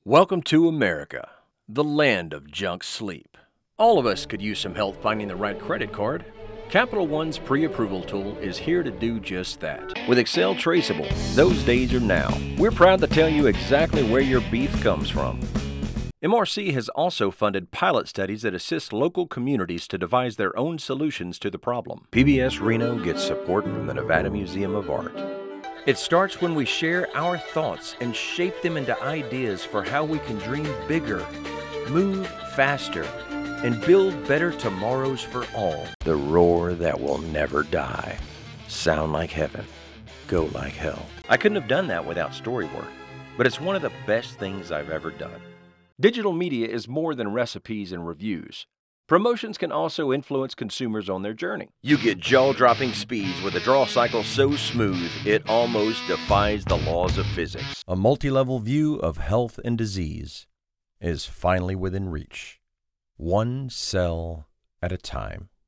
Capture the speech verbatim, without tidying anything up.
Welcome to America, the land of junk sleep. All of us could use some help finding the right credit card. Capital One's pre-approval tool is here to do just that. With Excel Traceable, those days are now. We're proud to tell you exactly where your beef comes from. M R C has also funded pilot studies that assist local communities to devise their own solutions to the problem. P B S Reno gets support from the Nevada Museum of Art. It starts when we share our thoughts and shape them into ideas for how we can dream bigger, move faster, and build better tomorrows for all. The roar that will never die. Sound like heaven. Go like hell. I couldn't have done that without Storywork, but it's one of the best things I've ever done. Digital media is more than recipes and reviews. Promotions can also influence consumers on their journey. You get jaw-dropping speeds with a draw cycle so smooth it almost defies the laws of physics. A multi-level view of health and disease is finally within reach, one cell at a time.